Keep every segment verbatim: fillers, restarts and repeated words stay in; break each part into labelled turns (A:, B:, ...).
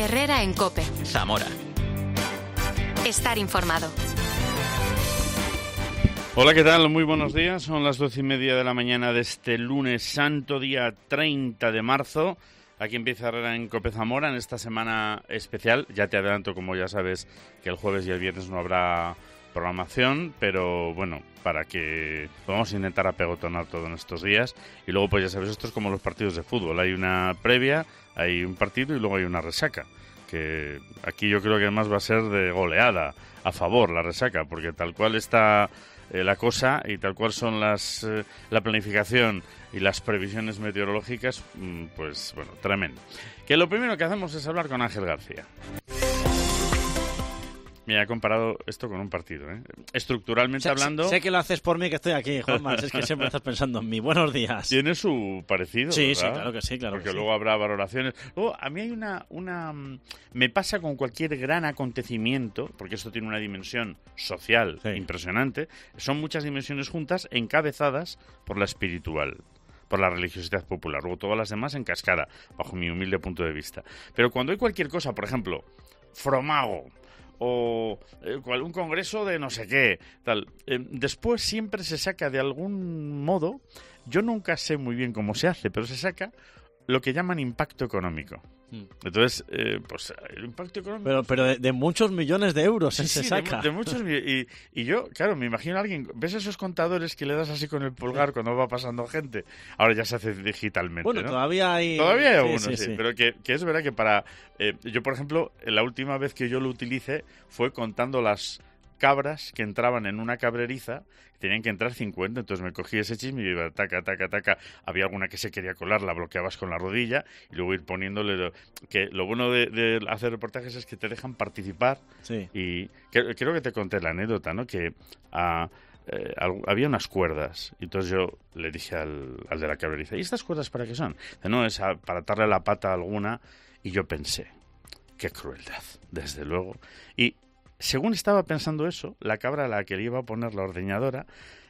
A: Herrera en COPE.
B: Zamora.
A: Estar informado.
C: Hola, ¿qué tal? Muy buenos días. Son las doce y media de la mañana de este lunes santo, día treinta de marzo. Aquí empieza Herrera en COPE Zamora en esta semana especial. Ya te adelanto, como ya sabes, que el jueves y el viernes no habrá programación, pero bueno, para que vamos a intentar apegotonar todo en estos días. Y luego, pues ya sabes, esto es como los partidos de fútbol. Hay una previa, hay un partido y luego hay una resaca. Que aquí yo creo que además va a ser de goleada a favor la resaca, porque tal cual está eh, la cosa y tal cual son las eh, la planificación y las previsiones meteorológicas, mmm, pues bueno, tremendo. Que lo primero que hacemos es hablar con Ángel García. Mira, he comparado esto con un partido, ¿eh? Estructuralmente
D: sé,
C: hablando...
D: Sé que lo haces por mí, que estoy aquí, Juanma. Es que siempre estás pensando en mí. Buenos días.
C: Tiene su parecido,
D: Sí,
C: ¿verdad?
D: sí, claro que sí, claro
C: Porque
D: que sí.
C: luego habrá valoraciones. Luego, a mí hay una, una... Me pasa con cualquier gran acontecimiento, porque esto tiene una dimensión social
D: Sí.
C: impresionante. Son muchas dimensiones juntas, encabezadas por la espiritual, por la religiosidad popular. Luego todas las demás en cascada, bajo mi humilde punto de vista. Pero cuando hay cualquier cosa, por ejemplo, Fromago, o eh, un congreso de no sé qué, tal. Eh, después siempre se saca de algún modo, yo nunca sé muy bien cómo se hace, pero se saca lo que llaman impacto económico. Entonces, eh, pues el impacto económico...
D: Pero, pero de, de muchos millones de euros
C: Sí,
D: se
C: sí,
D: saca.
C: De, de muchos y, y yo, claro, me imagino a alguien, ¿ves esos contadores que le das así con el pulgar cuando va pasando gente? Ahora ya se hace digitalmente,
D: Bueno,
C: ¿no?
D: todavía hay...
C: Todavía hay
D: sí,
C: algunos,
D: sí,
C: sí,
D: sí.
C: pero que, que es verdad que para... Eh, yo, por ejemplo, la última vez que yo lo utilicé fue contando las cabras que entraban en una cabreriza, tenían que entrar cincuenta, entonces me cogí ese chisme y iba taca, taca, taca. Había alguna que se quería colar, la bloqueabas con la rodilla y luego ir poniéndole... Lo, que lo bueno de, de hacer reportajes es que te dejan participar.
D: Sí.
C: Y que, creo que te conté la anécdota, ¿no? Que a... Eh, había unas cuerdas y entonces yo le dije al, al de la cabreriza, ¿y estas cuerdas para qué son? Dice, no, es a, para atarle la pata a alguna. Y yo pensé, qué crueldad, desde luego. Y según estaba pensando eso, la cabra a la que le iba a poner la ordeñadora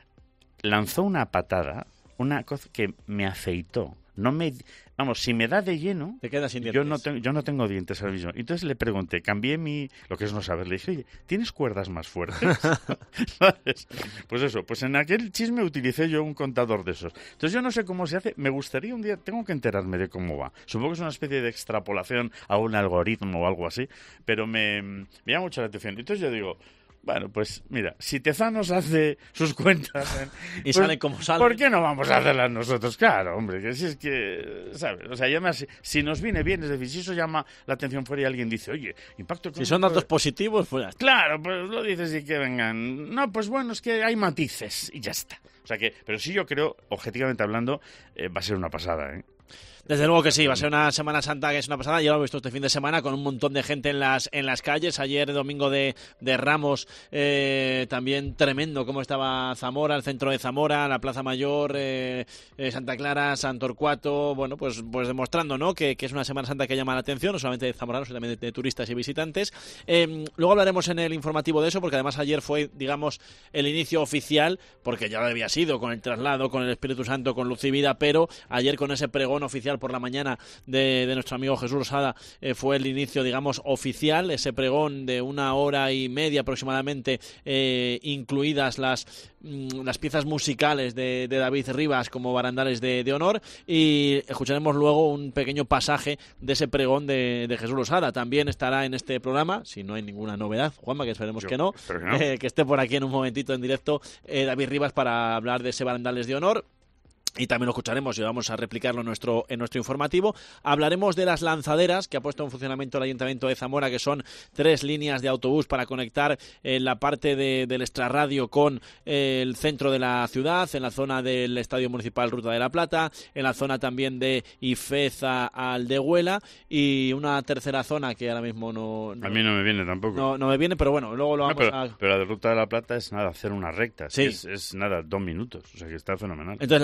C: lanzó una patada, una cosa que me afeitó. No me, vamos, si me da de lleno,
D: te quedas sin
C: yo
D: dientes.
C: no tengo, yo no tengo dientes ahora mismo. Entonces le pregunté, cambié mi, lo que es no saber, le dije, oye, ¿tienes cuerdas más fuertes? ¿Sabes? Pues eso, pues en aquel chisme utilicé yo un contador de esos. Entonces yo no sé cómo se hace, me gustaría un día, tengo que enterarme de cómo va. Supongo que es una especie de extrapolación a un algoritmo o algo así, pero me, me llama mucho la atención. Entonces yo digo, bueno, pues mira, si Tezanos hace sus cuentas en,
D: y
C: pues,
D: salen como salen.
C: ¿por qué no vamos a hacerlas nosotros? Claro, hombre, que si es que, ¿sabes? O sea, y además, si, si nos viene bien, es decir, si eso llama la atención fuera y alguien dice, oye, impacto económico...
D: Si son datos positivos, pues...
C: Claro, pues lo dices y que vengan. No, pues bueno, es que hay matices y ya está. O sea que, pero sí yo creo, objetivamente hablando, eh, va a ser una pasada, ¿eh?
D: Desde luego que sí, va a ser una Semana Santa que es una pasada. Yo lo he visto este fin de semana con un montón de gente en las en las calles. Ayer, domingo de, de Ramos, eh, también tremendo cómo estaba Zamora, el centro de Zamora, la Plaza Mayor, eh, eh, Santa Clara, San Torcuato. Bueno, pues pues demostrando, ¿no?, que, que es una Semana Santa que llama la atención, no solamente de zamoranos, sino también de, de turistas y visitantes. Eh, luego hablaremos en el informativo de eso, porque además ayer fue, digamos, el inicio oficial, porque ya lo había sido con el traslado, con el Espíritu Santo, con Luz y Vida, pero ayer con ese pregón oficial por la mañana de, de nuestro amigo Jesús Losada eh, fue el inicio, digamos, oficial, ese pregón de una hora y media aproximadamente, eh, incluidas las mm, las piezas musicales de, de David Rivas como barandales de, de honor, y escucharemos luego un pequeño pasaje de ese pregón de, de Jesús Losada. También estará en este programa, si no hay ninguna novedad, Juanma, que esperemos
C: Yo,
D: que no,
C: que no.
D: Eh, que esté por aquí en un momentito en directo eh, David Rivas para hablar de ese barandales de honor. Y también lo escucharemos y vamos a replicarlo en nuestro, en nuestro informativo. Hablaremos de las lanzaderas que ha puesto en funcionamiento el Ayuntamiento de Zamora, que son tres líneas de autobús para conectar eh, la parte de, del extrarradio con eh, el centro de la ciudad, en la zona del Estadio Municipal Ruta de la Plata, en la zona también de Ifeza al Dehuela, y una tercera zona que ahora mismo no... no
C: a mí no me viene tampoco.
D: No, no me viene, pero bueno, luego lo
C: No,
D: vamos
C: pero,
D: a...
C: pero la de Ruta de la Plata es nada, hacer una recta.
D: Sí.
C: Es, es nada, dos minutos. O sea que está fenomenal.
D: Entonces, la, la otra es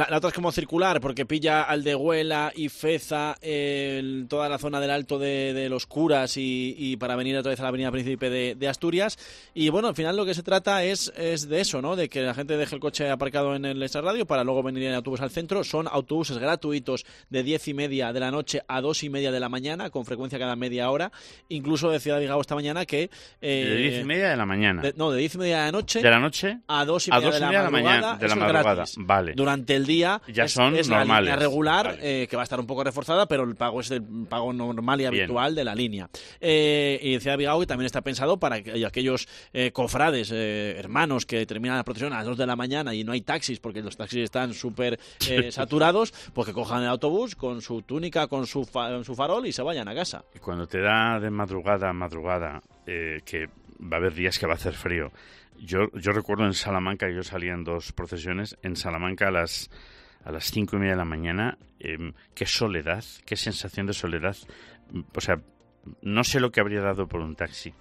D: como circular, porque pilla Aldehuela y Feza, eh, toda la zona del Alto de, de los Curas y, y para venir otra vez a la avenida Príncipe de, de Asturias. Y bueno, al final lo que se trata es, es de eso, ¿no? De que la gente deje el coche aparcado en el extrarradio para luego venir en autobús al centro. Son autobuses gratuitos de diez y media de la noche a dos y media de la mañana, con frecuencia cada media hora. Incluso decía Vigao esta mañana que... Eh,
C: de diez y media de la mañana.
D: De, no, de diez y media de la noche.
C: ¿De la noche?
D: A dos y media,
C: a dos y media de la, de la mañana. De la madrugada, vale.
D: Durante el día
C: ya
D: es,
C: son
D: es
C: normales.
D: La línea regular,
C: vale.
D: eh, que va a estar un poco reforzada, pero el pago es el pago normal y habitual Bien. de la línea. Eh, y decía Vigao que también está pensado para que aquellos eh, cofrades, eh, hermanos, que terminan la procesión a las dos de la mañana y no hay taxis, porque los taxis están súper eh, saturados, pues que cojan el autobús con su túnica, con su, fa su farol y se vayan a casa.
C: Y cuando te da de madrugada a madrugada, eh, que va a haber días que va a hacer frío. Yo, yo recuerdo en Salamanca, yo salía en dos procesiones, en Salamanca a las, a las cinco y media de la mañana, eh, qué soledad, qué sensación de soledad. O sea, no sé lo que habría dado por un taxi.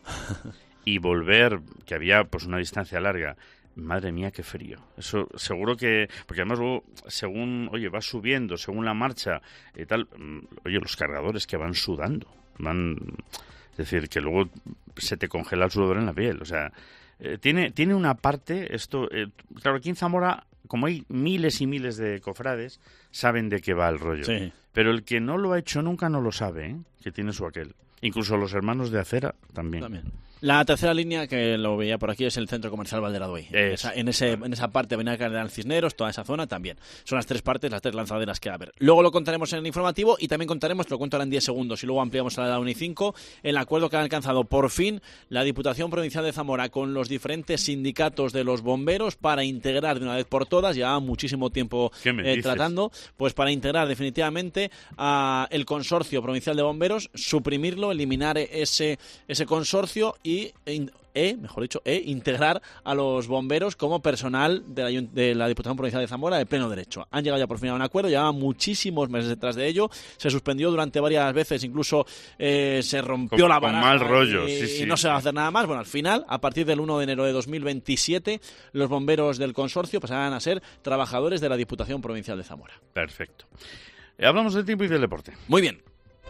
C: Y volver, que había pues una distancia larga, madre mía, qué frío. Eso seguro que... Porque además luego, según, oye, va subiendo, según la marcha y tal, oye, los cargadores que van sudando, van... Es decir, que luego se te congela el sudor en la piel, o sea... Eh, tiene, tiene una parte, esto, eh, claro, aquí en Zamora, como hay miles y miles de cofrades, saben de qué va el rollo.
D: Sí.
C: Pero el que no lo ha hecho nunca no lo sabe, ¿eh? Que tiene su aquel. Incluso los hermanos de acera también.
D: También. La tercera línea, que lo veía por aquí, es el Centro Comercial Valderaduey. Esa, en, ese, en esa parte, Avenida Cardenal Cisneros, toda esa zona también. Son las tres partes, las tres lanzaderas que va a haber. Luego lo contaremos en el informativo y también contaremos, lo cuento ahora en diez segundos, y luego ampliamos a la una y cinco, el acuerdo que ha alcanzado por fin la Diputación Provincial de Zamora con los diferentes sindicatos de los bomberos para integrar de una vez por todas, llevaba muchísimo tiempo eh, tratando, pues para integrar definitivamente a el Consorcio Provincial de Bomberos, suprimirlo, eliminar ese, ese consorcio y y e, mejor dicho, e integrar a los bomberos como personal de la, de la Diputación Provincial de Zamora de pleno derecho. Han llegado ya por fin a un acuerdo, llevaban muchísimos meses detrás de ello, se suspendió durante varias veces, incluso eh, se rompió
C: con,
D: la
C: baraja con mal rollo,
D: y,
C: sí, sí,
D: y no
C: sí.
D: se va a hacer nada más. Bueno, al final, a partir del uno de enero de dos mil veintisiete, los bomberos del consorcio pasarán a ser trabajadores de la Diputación Provincial de Zamora.
C: Perfecto. Eh, hablamos del tiempo y del deporte.
D: Muy bien.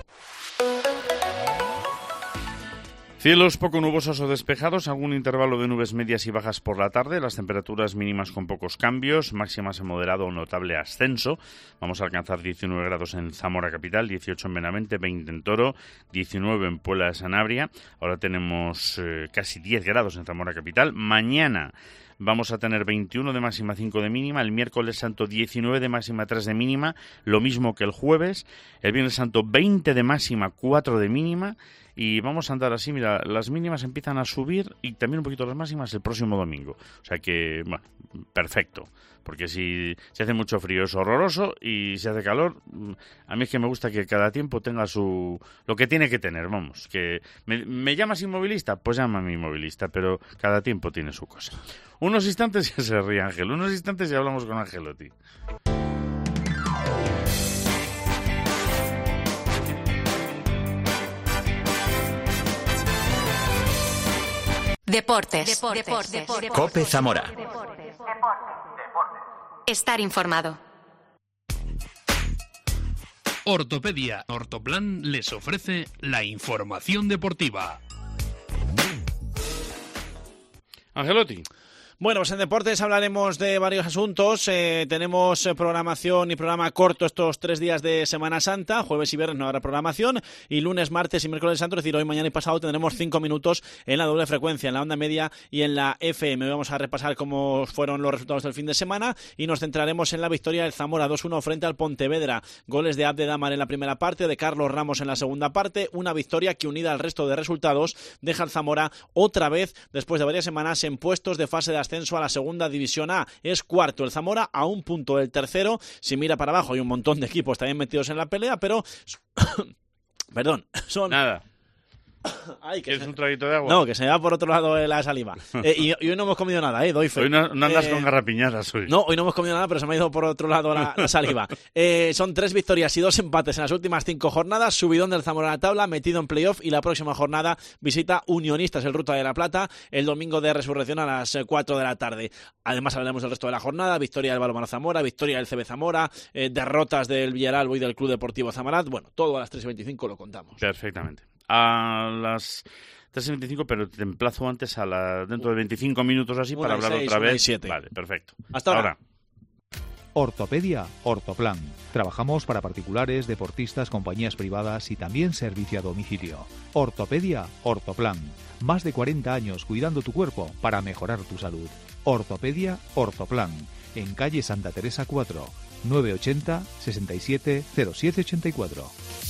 C: Cielos poco nubosos o despejados, algún intervalo de nubes medias y bajas por la tarde, las temperaturas mínimas con pocos cambios, máximas en moderado o notable ascenso. Vamos a alcanzar diecinueve grados en Zamora capital, dieciocho en Benavente, veinte en Toro, diecinueve en Puebla de Sanabria. Ahora tenemos eh, casi diez grados en Zamora capital. Mañana vamos a tener veintiuno de máxima, cinco de mínima. El miércoles santo diecinueve de máxima, tres de mínima, lo mismo que el jueves. El viernes santo veinte de máxima, cuatro de mínima. Y vamos a andar así, mira, las mínimas empiezan a subir y también un poquito las máximas el próximo domingo. O sea que, bueno, perfecto. Porque si se hace mucho frío es horroroso y si hace calor, a mí es que me gusta que cada tiempo tenga su lo que tiene que tener, vamos. Que me, me llamas inmovilista, pues llámame inmovilista, pero cada tiempo tiene su cosa. Unos instantes ya se ríe Ángel, unos instantes ya hablamos con Angelotti.
A: Deportes. Deportes. Deportes. Deportes.
B: COPE Zamora.
A: Estar informado.
E: Ortopedia Ortoplan les ofrece la información deportiva.
C: Angelotti.
D: Bueno, pues en deportes hablaremos de varios asuntos. Eh, tenemos programación y programa corto estos tres días de Semana Santa. Jueves y viernes no habrá programación. Y lunes, martes y miércoles santo, es decir, hoy, mañana y pasado, tendremos cinco minutos en la doble frecuencia, en la onda media y en la F M. Vamos a repasar cómo fueron los resultados del fin de semana y nos centraremos en la victoria del Zamora dos uno frente al Pontevedra. Goles de Abde Damar en la primera parte, de Carlos Ramos en la segunda parte. Una victoria que, unida al resto de resultados, deja al Zamora otra vez, después de varias semanas, en puestos de fase de ascenso a la segunda división A. Es cuarto el Zamora, a un punto del tercero. Si mira para abajo hay un montón de equipos también metidos en la pelea, pero perdón, son
C: nada
D: Ay, que
C: ¿Quieres
D: se...
C: un traguito de agua?
D: No, que se me va por otro lado la saliva. Eh, y, y hoy no hemos comido nada, ¿eh? Doy fe.
C: Hoy no, no andas
D: eh...
C: con garrapiñadas hoy.
D: No, hoy no hemos comido nada, pero se me ha ido por otro lado la, la saliva. Eh, son tres victorias y dos empates en las últimas cinco jornadas. Subidón del Zamora a la tabla, metido en playoff, y la próxima jornada visita Unionistas, el Ruta de la Plata, el domingo de Resurrección a las cuatro de la tarde. Además hablaremos del resto de la jornada: victoria del Balonmano Zamora, victoria del C B Zamora, eh, derrotas del Villaralbo y del Club Deportivo Zamarat. Bueno, todo a las tres y veinticinco lo contamos.
C: Perfectamente. A las tres y veinticinco, pero te emplazo antes a la, dentro de veinticinco minutos así
D: Una
C: para
D: y
C: hablar
D: seis,
C: otra
D: una y
C: vez.
D: siete.
C: Vale, perfecto.
D: Hasta ahora.
C: ahora.
B: Ortopedia Ortoplan. Trabajamos para particulares, deportistas, compañías privadas y también servicio a domicilio. Ortopedia Ortoplan. Más de cuarenta años cuidando tu cuerpo para mejorar tu salud. Ortopedia Ortoplan. En calle Santa Teresa cuatro, nueve ochenta, sesenta y siete, cero siete ochenta y cuatro.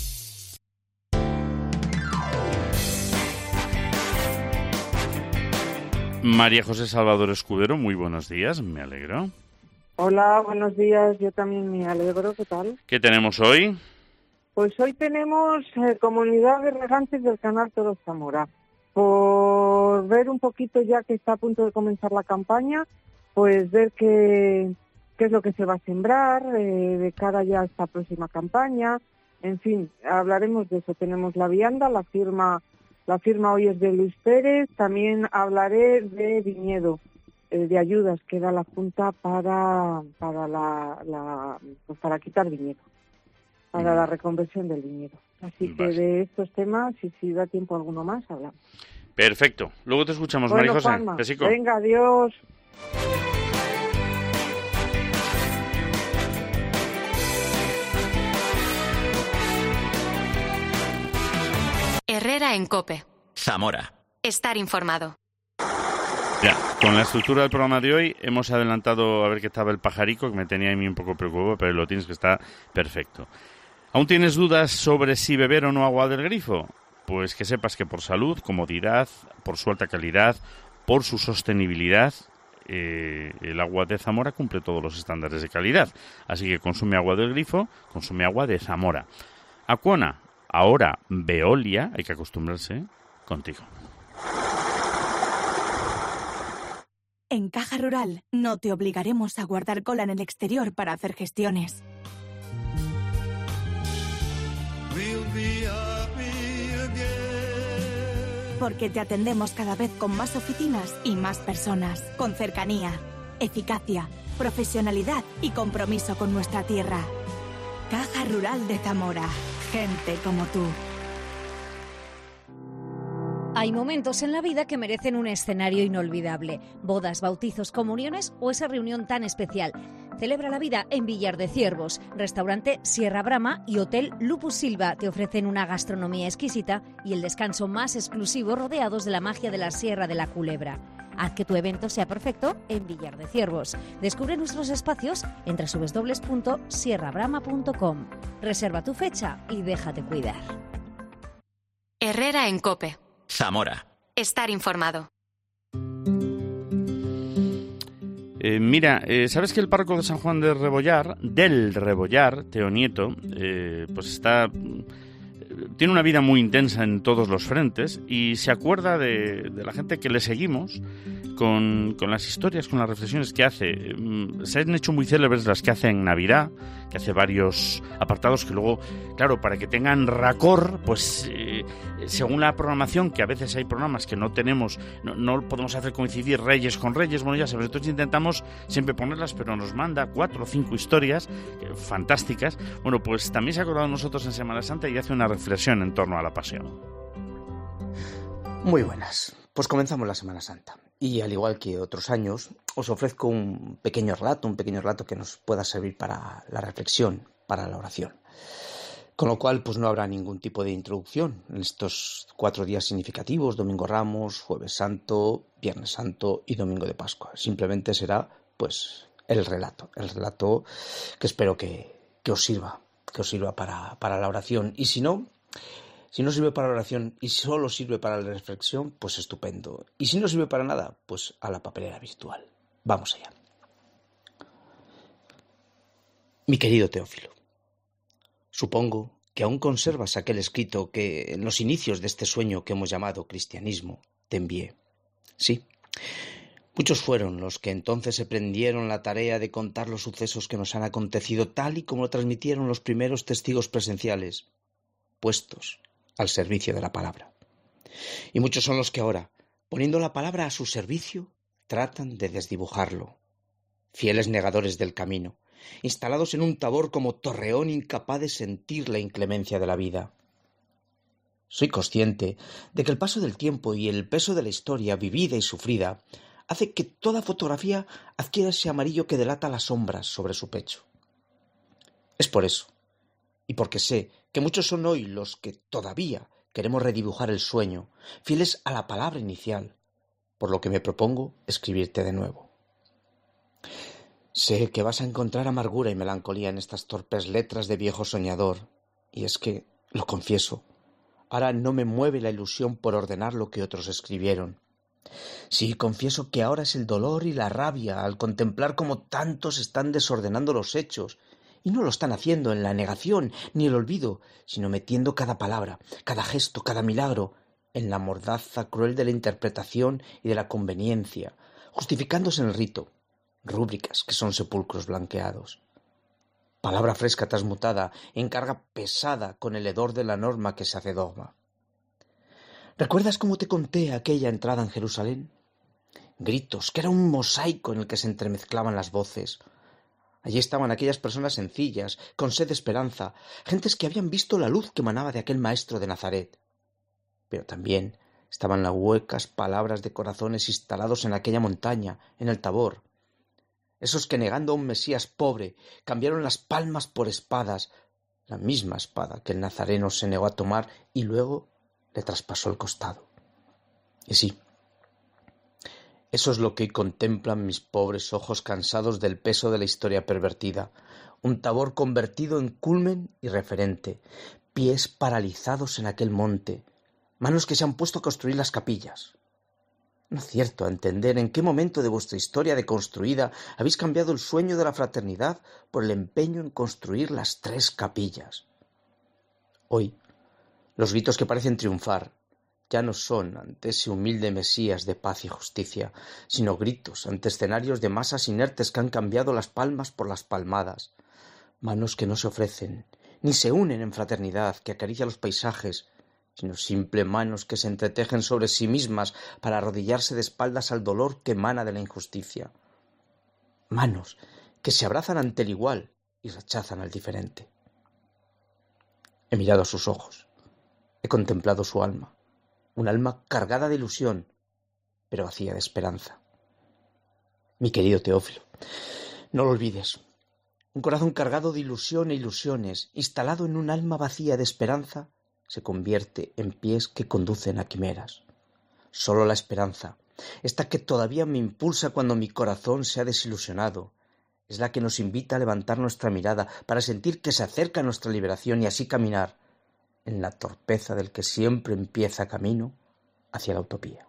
C: María José Salvador Escudero, muy buenos días, me alegro.
F: Hola, buenos días, yo también me alegro, ¿qué tal?
C: ¿Qué tenemos hoy?
F: Pues hoy tenemos eh, comunidad de regantes del Canal Toro Zamora. Por ver un poquito, ya que está a punto de comenzar la campaña, pues ver qué, qué es lo que se va a sembrar eh, de cara ya a esta próxima campaña. En fin, hablaremos de eso. Tenemos la vianda, la firma, la firma hoy es de Luis Pérez. También hablaré de viñedo, eh, de ayudas que da la Junta para para la, la pues para quitar viñedo, para la reconversión del viñedo. Así que
C: Vale.
F: de estos temas, y si da tiempo alguno más, hablamos.
C: Perfecto. Luego te escuchamos,
F: Bueno,
C: María José.
F: Juanma,
C: Besico.
F: venga, adiós.
A: Herrera en COPE.
G: Zamora.
A: Estar informado.
C: Ya, con la estructura del programa de hoy hemos adelantado a ver qué estaba el pajarico, que me tenía a mí un poco preocupado, pero lo tienes, que está perfecto. ¿Aún tienes dudas sobre si beber o no agua del grifo? Pues que sepas que por salud, comodidad, por su alta calidad, por su sostenibilidad, eh, el agua de Zamora cumple todos los estándares de calidad. Así que consume agua del grifo, consume agua de Zamora. Aquona, ahora Veolia, hay que acostumbrarse, contigo.
H: En Caja Rural no te obligaremos a guardar cola en el exterior para hacer gestiones. Porque te atendemos cada vez con más oficinas y más personas, con cercanía, eficacia, profesionalidad y compromiso con nuestra tierra. Caja Rural de Zamora. Gente como tú.
I: Hay momentos en la vida que merecen un escenario inolvidable. Bodas, bautizos, comuniones o esa reunión tan especial. Celebra la vida en Villar de Ciervos. Restaurante Sierra Brama y Hotel Lupus Silva te ofrecen una gastronomía exquisita y el descanso más exclusivo, rodeados de la magia de la Sierra de la Culebra. Haz que tu evento sea perfecto en Villar de Ciervos. Descubre nuestros espacios en doble u doble u doble u punto sierra brama punto com. Reserva tu fecha y déjate cuidar.
A: Herrera en COPE.
G: Zamora.
A: Estar informado.
C: Eh, mira, eh, ¿sabes que el párroco de San Juan de Rebollar, del Rebollar, Teo Nieto, eh, pues está... tiene una vida muy intensa en todos los frentes y se acuerda de, de la gente que le seguimos con, con las historias, con las reflexiones que hace. Se han hecho muy célebres las que hace en Navidad, que hace varios apartados que luego, claro, para que tengan racor, pues eh, según la programación, que a veces hay programas que no tenemos, no, no podemos hacer coincidir Reyes con Reyes, bueno, ya sabes, entonces intentamos siempre ponerlas, pero nos manda cuatro o cinco historias eh, fantásticas. Bueno, pues también se ha acordado de nosotros en Semana Santa y hace una reflexión en torno a la pasión.
J: Muy buenas, pues comenzamos la Semana Santa y al igual que otros años os ofrezco un pequeño relato, un pequeño relato que nos pueda servir para la reflexión, para la oración. Con lo cual pues no habrá ningún tipo de introducción en estos cuatro días significativos: Domingo Ramos, Jueves Santo, Viernes Santo y Domingo de Pascua. Simplemente será pues el relato, el relato que espero que, que os sirva, que os sirva para, para la oración. Y si no, si no sirve para la oración y solo sirve para la reflexión, pues estupendo. Y si no sirve para nada, pues a la papelera virtual. Vamos allá. Mi querido Teófilo, supongo que aún conservas aquel escrito que en los inicios de este sueño que hemos llamado cristianismo te envié. Sí, muchos fueron los que entonces se prendieron la tarea de contar los sucesos que nos han acontecido tal y como lo transmitieron los primeros testigos presenciales, puestos al servicio de la palabra. Y muchos son los que ahora, poniendo la palabra a su servicio, tratan de desdibujarlo. Fieles negadores del camino, instalados en un tabor como torreón incapaz de sentir la inclemencia de la vida. Soy consciente de que el paso del tiempo y el peso de la historia vivida y sufrida hace que toda fotografía adquiera ese amarillo que delata las sombras sobre su pecho. Es por eso, y porque sé que muchos son hoy los que todavía queremos redibujar el sueño, fieles a la palabra inicial, por lo que me propongo escribirte de nuevo. Sé que vas a encontrar amargura y melancolía en estas torpes letras de viejo soñador, y es que, lo confieso, ahora no me mueve la ilusión por ordenar lo que otros escribieron. Sí, confieso que ahora es el dolor y la rabia al contemplar cómo tantos están desordenando los hechos, y no lo están haciendo en la negación ni el olvido, sino metiendo cada palabra, cada gesto, cada milagro en la mordaza cruel de la interpretación y de la conveniencia, justificándose en el rito, rúbricas que son sepulcros blanqueados. Palabra fresca transmutada en carga pesada con el hedor de la norma que se hace dogma. ¿Recuerdas cómo te conté aquella entrada en Jerusalén? Gritos, que era un mosaico en el que se entremezclaban las voces. Allí estaban aquellas personas sencillas, con sed de esperanza, gentes que habían visto la luz que emanaba de aquel maestro de Nazaret. Pero también estaban las huecas palabras de corazones instalados en aquella montaña, en el Tabor. Esos que negando a un Mesías pobre cambiaron las palmas por espadas, la misma espada que el nazareno se negó a tomar y luego le traspasó el costado. Y sí, eso es lo que hoy contemplan mis pobres ojos cansados del peso de la historia pervertida, un Tabor convertido en culmen y referente, pies paralizados en aquel monte, manos que se han puesto a construir las capillas. No acierto a entender en qué momento de vuestra historia deconstruida habéis cambiado el sueño de la fraternidad por el empeño en construir las tres capillas. Hoy, los gritos que parecen triunfar ya no son ante ese humilde Mesías de paz y justicia, sino gritos ante escenarios de masas inertes que han cambiado las palmas por las palmadas, manos que no se ofrecen, ni se unen en fraternidad que acaricia los paisajes, sino simple manos que se entretejen sobre sí mismas para arrodillarse de espaldas al dolor que emana de la injusticia. Manos que se abrazan ante el igual y rechazan al diferente. He mirado a sus ojos, he contemplado su alma, un alma cargada de ilusión, pero vacía de esperanza. Mi querido Teófilo, no lo olvides, un corazón cargado de ilusión e ilusiones, instalado en un alma vacía de esperanza, se convierte en pies que conducen a quimeras. Solo la esperanza, esta que todavía me impulsa cuando mi corazón se ha desilusionado, es la que nos invita a levantar nuestra mirada para sentir que se acerca nuestra liberación y así caminar en la torpeza del que siempre empieza camino hacia la utopía.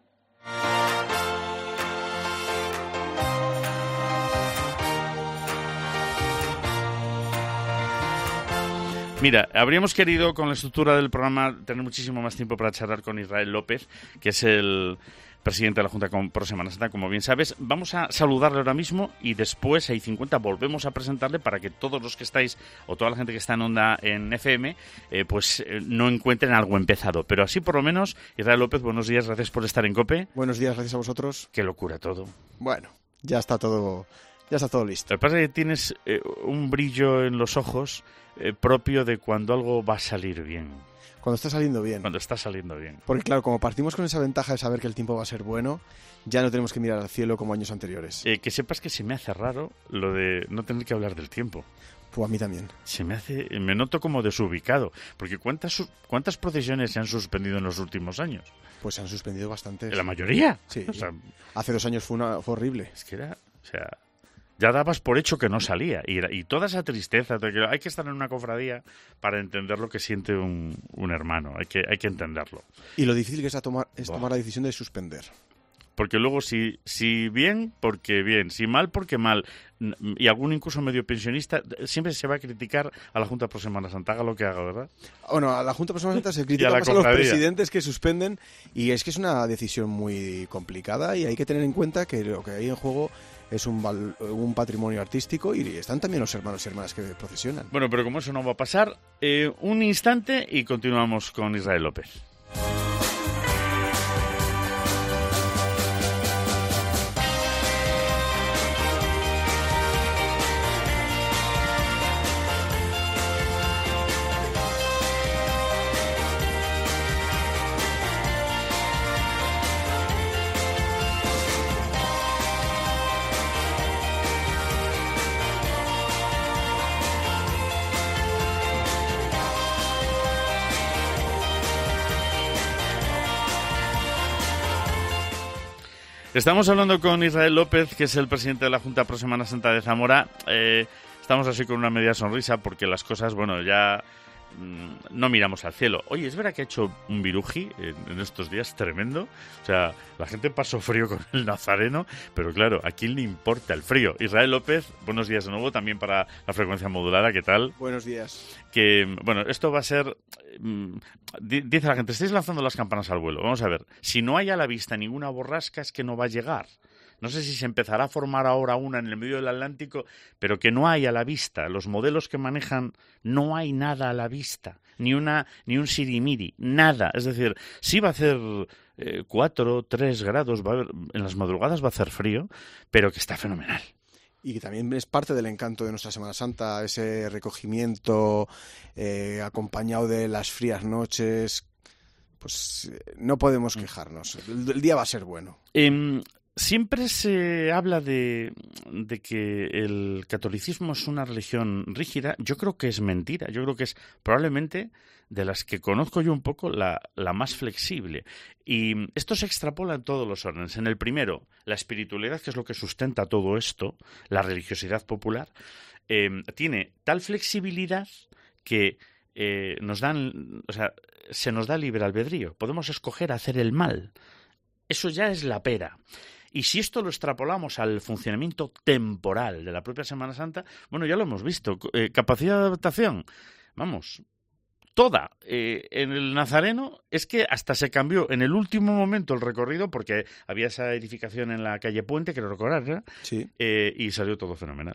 C: Mira, habríamos querido con la estructura del programa tener muchísimo más tiempo para charlar con Israel López, que es el presidente de la Junta por Semana Santa, como bien sabes. Vamos a saludarle ahora mismo y después, a I cincuenta, volvemos a presentarle para que todos los que estáis, o toda la gente que está en Onda en F M, eh, pues eh, no encuentren algo empezado. Pero así por lo menos, Israel López, buenos días, gracias por estar en COPE.
G: Buenos días, gracias a vosotros.
C: Qué locura todo.
G: Bueno, ya está todo, ya está todo listo.
C: Lo que pasa es que tienes eh, un brillo en los ojos eh, propio de cuando algo va a salir bien.
G: Cuando está saliendo bien.
C: Cuando está saliendo bien.
G: Porque claro, como partimos con esa ventaja de saber que el tiempo va a ser bueno, ya no tenemos que mirar al cielo como años anteriores.
C: Eh, que sepas que se me hace raro lo de no tener que hablar del tiempo.
G: Pues a mí también.
C: Se me hace, me noto como desubicado, porque ¿cuántas cuántas procesiones se han suspendido en los últimos años?
G: Pues se han suspendido bastantes.
C: ¿La mayoría?
G: Sí.
C: O sea,
G: hace dos años fue, una, fue horrible.
C: Es que era, o sea, ya dabas por hecho que no salía. Y, y toda esa tristeza, de que hay que estar en una cofradía para entender lo que siente un, un hermano. Hay que, hay que entenderlo.
G: Y lo difícil que es, a tomar, es tomar la decisión de suspender.
C: porque luego si, si bien, porque bien, si mal, porque mal, y algún incluso medio pensionista, siempre se va a criticar a la Junta por Semana Santa, haga lo que haga, ¿verdad?
G: Bueno, a la Junta por Semana Santa se critica a más a los presidentes que suspenden, y es que es una decisión muy complicada y hay que tener en cuenta que lo que hay en juego es un, val, un patrimonio artístico y están también los hermanos y hermanas que procesionan.
C: Bueno, pero como eso no va a pasar, eh, un instante y continuamos con Israel López. Estamos hablando con Israel López, que es el presidente de la Junta Pro Semana Santa de Zamora. Eh, estamos así con una media sonrisa porque las cosas, bueno, ya mmm, no miramos al cielo. Oye, es verdad que ha hecho un viruji en, en estos días tremendo. O sea, la gente pasó frío con el Nazareno, pero claro, ¿a quién le importa el frío? Israel López, buenos días de nuevo, también para la frecuencia modulada, ¿qué tal?
G: Buenos días.
C: Que, bueno, esto va a ser... Mmm, dice la gente, estáis lanzando las campanas al vuelo. Vamos a ver, si no hay a la vista ninguna borrasca es que no va a llegar. No sé si se empezará a formar ahora una en el medio del Atlántico, pero que no hay a la vista. Los modelos que manejan, no hay nada a la vista. Ni una ni un sirimiri, nada. Es decir, sí va a hacer eh, cuatro, tres grados, va a haber, en las madrugadas va a hacer frío, pero que está fenomenal.
G: Y que también es parte del encanto de nuestra Semana Santa, ese recogimiento eh, acompañado de las frías noches. Pues eh, no podemos quejarnos. El, el día va a ser bueno.
C: Eh, siempre se habla de, de que el catolicismo es una religión rígida. Yo creo que es mentira. Yo creo que es probablemente de las que conozco yo un poco la, la más flexible. Y esto se extrapola en todos los órdenes. En el primero, la espiritualidad, que es lo que sustenta todo esto, la religiosidad popular, eh, tiene tal flexibilidad que eh, nos dan, o sea, se nos da libre albedrío. Podemos escoger hacer el mal. Eso ya es la pera. Y si esto lo extrapolamos al funcionamiento temporal de la propia Semana Santa, bueno, ya lo hemos visto. Eh, capacidad de adaptación, vamos, toda. Eh, en el Nazareno es que hasta se cambió en el último momento el recorrido porque había esa edificación en la calle Puente, creo recordar, ¿verdad?
G: Sí.
C: Eh, y salió todo fenomenal.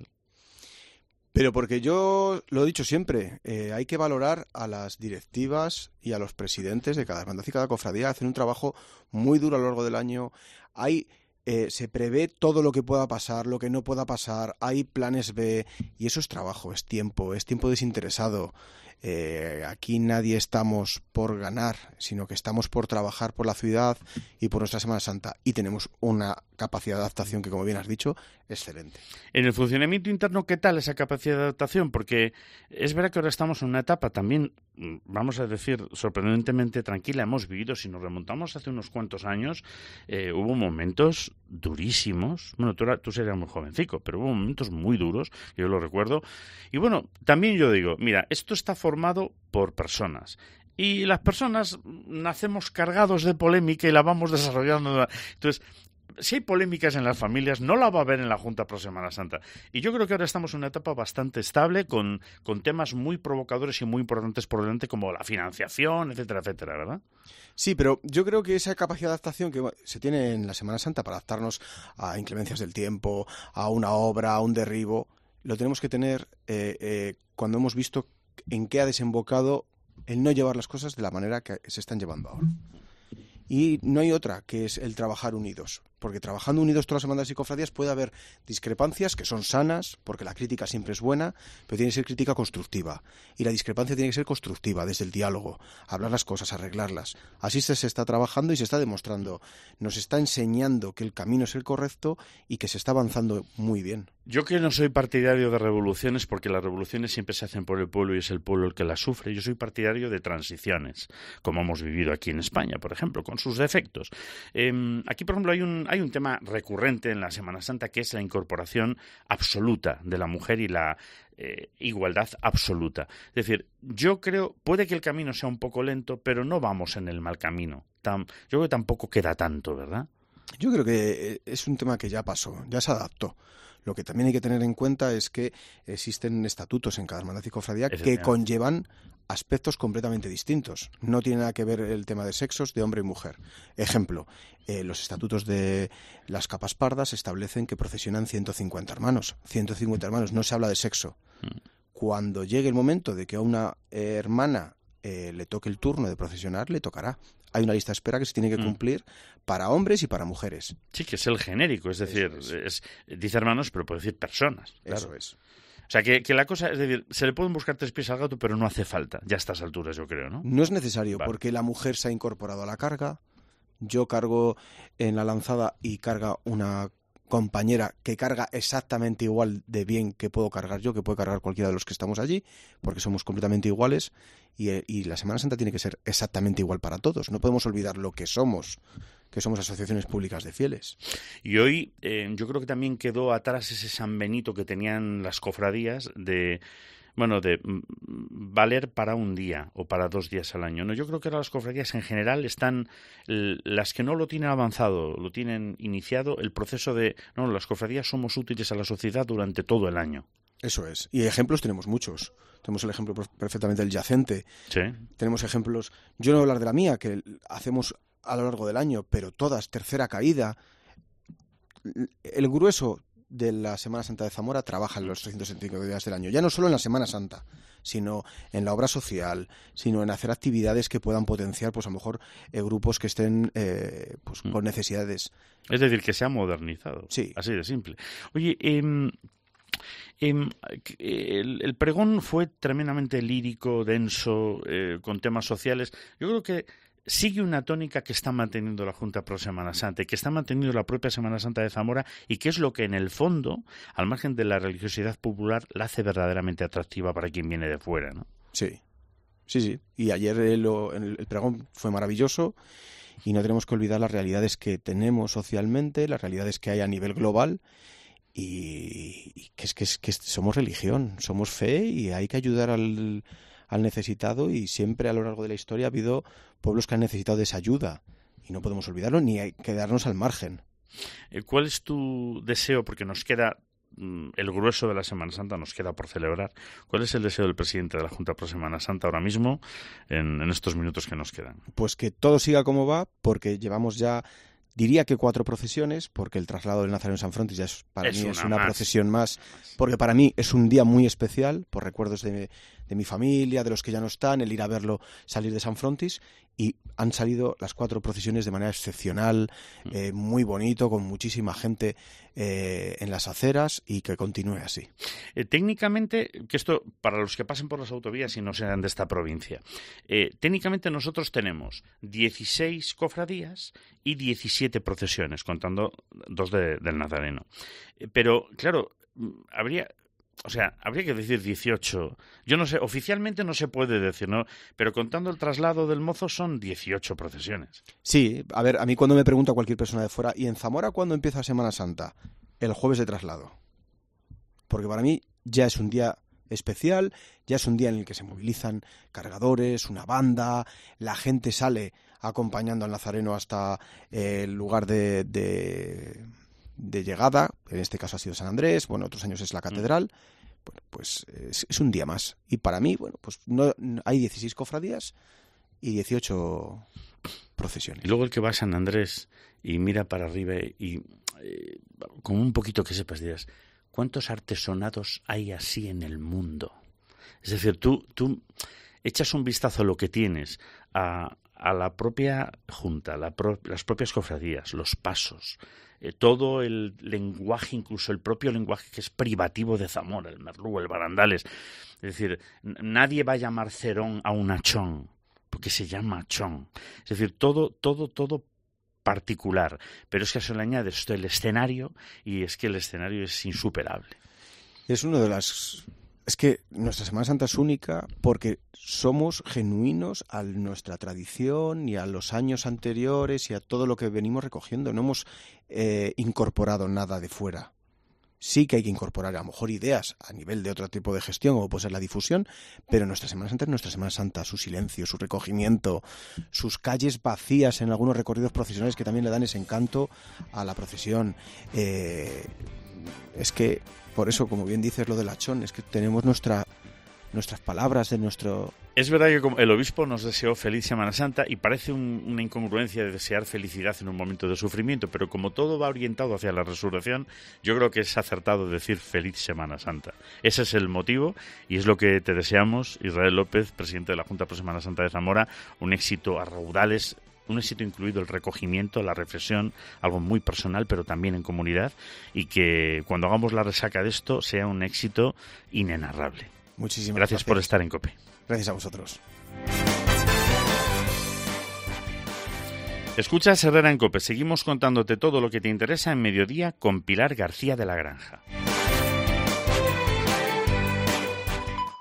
G: Pero porque yo lo he dicho siempre, eh, hay que valorar a las directivas y a los presidentes de cada hermandad y cada cofradía. Hacen un trabajo muy duro a lo largo del año. Hay... Eh, se prevé todo lo que pueda pasar, lo que no pueda pasar, hay planes B, y eso es trabajo, es tiempo, es tiempo desinteresado. Eh, aquí nadie estamos por ganar, sino que estamos por trabajar por la ciudad y por nuestra Semana Santa, y tenemos una capacidad de adaptación que, como bien has dicho, excelente.
C: En el funcionamiento interno, ¿qué tal esa capacidad de adaptación? Porque es verdad que ahora estamos en una etapa también, vamos a decir, sorprendentemente tranquila. Hemos vivido, si nos remontamos hace unos cuantos años, eh, hubo momentos durísimos. Bueno, tú, era, tú serías muy jovencico, pero hubo momentos muy duros, yo lo recuerdo. Y bueno, también yo digo, mira, esto está formado por personas. Y las personas nacemos cargados de polémica y la vamos desarrollando. Entonces, si hay polémicas en las familias, no la va a haber en la Junta Pro Semana Santa. Y yo creo que ahora estamos en una etapa bastante estable, con, con temas muy provocadores y muy importantes por delante, como la financiación, etcétera, etcétera, ¿verdad?
G: Sí, pero yo creo que esa capacidad de adaptación que se tiene en la Semana Santa para adaptarnos a inclemencias del tiempo, a una obra, a un derribo, lo tenemos que tener eh, eh, cuando hemos visto en qué ha desembocado el no llevar las cosas de la manera que se están llevando ahora. Y no hay otra, que es el trabajar unidos. Porque trabajando unidos todas las hermandades y cofradías puede haber discrepancias que son sanas, porque la crítica siempre es buena, pero tiene que ser crítica constructiva. Y la discrepancia tiene que ser constructiva, desde el diálogo, hablar las cosas, arreglarlas. Así se, se está trabajando y se está demostrando. Nos está enseñando que el camino es el correcto y que se está avanzando muy bien.
C: Yo que no soy partidario de revoluciones, porque las revoluciones siempre se hacen por el pueblo y es el pueblo el que las sufre. Yo soy partidario de transiciones, como hemos vivido aquí en España, por ejemplo, con sus defectos. Eh, aquí, por ejemplo, hay un, hay un tema recurrente en la Semana Santa, que es la incorporación absoluta de la mujer y la eh, igualdad absoluta. Es decir, yo creo, puede que el camino sea un poco lento, pero no vamos en el mal camino. Tam, yo creo que tampoco queda tanto, ¿verdad?
G: Yo creo que es un tema que ya pasó, ya se adaptó. Lo que también hay que tener en cuenta es que existen estatutos en cada hermandad y cofradía que conllevan aspectos completamente distintos. No tiene nada que ver el tema de sexos de hombre y mujer. Ejemplo, eh, los estatutos de las capas pardas establecen que procesionan ciento cincuenta hermanos. ciento cincuenta hermanos, no se habla de sexo. Mm. Cuando llegue el momento de que a una eh, hermana eh, le toque el turno de procesionar, le tocará. Hay una lista de espera que se tiene que cumplir mm. para hombres y para mujeres.
C: Sí, que es el genérico, es decir, es. Es, dice hermanos, pero puede decir personas. Claro.
G: Eso es.
C: O sea, que, que la cosa, es decir, se le pueden buscar tres pies al gato, pero no hace falta, ya a estas alturas, yo creo, ¿no?
G: No es necesario,
C: vale.
G: porque la mujer se ha incorporado a la carga, yo cargo en la lanzada y carga una compañera que carga exactamente igual de bien que puedo cargar yo, que puede cargar cualquiera de los que estamos allí, porque somos completamente iguales, y, y la Semana Santa tiene que ser exactamente igual para todos. No podemos olvidar lo que somos, que somos asociaciones públicas de fieles.
C: Y hoy eh, yo creo que también quedó atrás ese San Benito que tenían las cofradías de... Bueno, de valer para un día o para dos días al año. No, yo creo que ahora las cofradías en general están, las que no lo tienen avanzado, lo tienen iniciado, el proceso de, no, las cofradías somos útiles a la sociedad durante todo el año.
G: Eso es. Y ejemplos tenemos muchos. Tenemos el ejemplo perfectamente del yacente.
C: Sí.
G: Tenemos ejemplos, yo no voy a hablar de la mía, que hacemos a lo largo del año, pero todas, tercera caída. El grueso de la Semana Santa de Zamora trabaja en los trescientos sesenta y cinco días del año, ya no solo en la Semana Santa, sino en la obra social, sino en hacer actividades que puedan potenciar, pues a lo mejor eh, grupos que estén eh, pues con necesidades.
C: Es decir, que se ha modernizado,
G: sí.
C: Así de simple. Oye, eh, eh, el, el pregón fue tremendamente lírico, denso, eh, con temas sociales. Yo creo que sigue una tónica que está manteniendo la Junta Pro Semana Santa, que está manteniendo la propia Semana Santa de Zamora, y que es lo que en el fondo, al margen de la religiosidad popular, la hace verdaderamente atractiva para quien viene de fuera, ¿no?
G: Sí, sí, sí. Y ayer el, el, el pregón fue maravilloso, y no tenemos que olvidar las realidades que tenemos socialmente, las realidades que hay a nivel global, y, y que es que, es que somos religión, somos fe, y hay que ayudar al... al necesitado, y siempre a lo largo de la historia ha habido pueblos que han necesitado de esa ayuda y no podemos olvidarlo ni hay que quedarnos al margen.
C: ¿Cuál es tu deseo? Porque nos queda el grueso de la Semana Santa, nos queda por celebrar. ¿Cuál es el deseo del presidente de la Junta Pro Semana Santa ahora mismo, en, en estos minutos que nos quedan?
G: Pues que todo siga como va, porque llevamos ya, diría que cuatro procesiones, porque el traslado del Nazareno San Frontis ya es, para
C: es
G: mí
C: una
G: es una
C: más.
G: procesión más, porque para mí es un día muy especial, por recuerdos de, de mi familia, de los que ya no están, el ir a verlo salir de San Frontis, y han salido las cuatro procesiones de manera excepcional, eh, muy bonito, con muchísima gente eh, en las aceras, y que continúe así.
C: Eh, técnicamente, que esto para los que pasen por las autovías y no sean de esta provincia, eh, técnicamente nosotros tenemos dieciséis cofradías y diecisiete procesiones, contando dos de, del Nazareno. Eh, pero, claro, habría... O sea, habría que decir dieciocho. Yo no sé, oficialmente no se puede decir, ¿no? Pero contando el traslado del mozo son dieciocho procesiones.
G: Sí, a ver, a mí cuando me pregunta cualquier persona de fuera, ¿y en Zamora cuándo empieza Semana Santa? El jueves de traslado. Porque para mí ya es un día especial, ya es un día en el que se movilizan cargadores, una banda, la gente sale acompañando al Nazareno hasta eh, el lugar de... de de llegada, en este caso ha sido San Andrés, bueno, otros años es la catedral, bueno, pues es, es un día más. Y para mí, bueno, pues no, no hay dieciséis cofradías y dieciocho procesiones.
C: Y luego el que va a San Andrés y mira para arriba y eh, con un poquito que sepas, dirás, ¿cuántos artesonados hay así en el mundo? Es decir, tú, tú echas un vistazo a lo que tienes, a, a la propia junta, la pro, las propias cofradías, los pasos, Eh, todo el lenguaje, incluso el propio lenguaje que es privativo de Zamora, el merlugo, el barandales. Es decir, n- nadie va a llamar cerón a un achón, porque se llama achón. Es decir, todo, todo, todo particular. Pero es que a eso le añade esto el escenario, y es que el escenario es insuperable.
G: Es uno de las... Es que nuestra Semana Santa es única porque somos genuinos a nuestra tradición y a los años anteriores y a todo lo que venimos recogiendo. No hemos eh, incorporado nada de fuera. Sí que hay que incorporar a lo mejor ideas a nivel de otro tipo de gestión, como puede ser la difusión, pero nuestra Semana Santa es nuestra Semana Santa, su silencio, su recogimiento, sus calles vacías en algunos recorridos procesionales que también le dan ese encanto a la procesión. Eh, es que, por eso, como bien dices lo del hachón, es que tenemos nuestra nuestras palabras de nuestro...
C: Es verdad que como el obispo nos deseó feliz Semana Santa y parece un, una incongruencia de desear felicidad en un momento de sufrimiento, pero como todo va orientado hacia la resurrección, yo creo que es acertado decir feliz Semana Santa. Ese es el motivo y es lo que te deseamos, Israel López, presidente de la Junta Pro Semana Santa de Zamora, un éxito a raudales, un éxito incluido el recogimiento, la reflexión, algo muy personal pero también en comunidad, y que cuando hagamos la resaca de esto sea un éxito inenarrable.
G: Muchísimas
C: gracias.
G: Gracias
C: por estar en COPE.
G: Gracias a vosotros.
C: Escuchas Herrera en COPE. Seguimos contándote todo lo que te interesa en Mediodía con Pilar García de la Granja.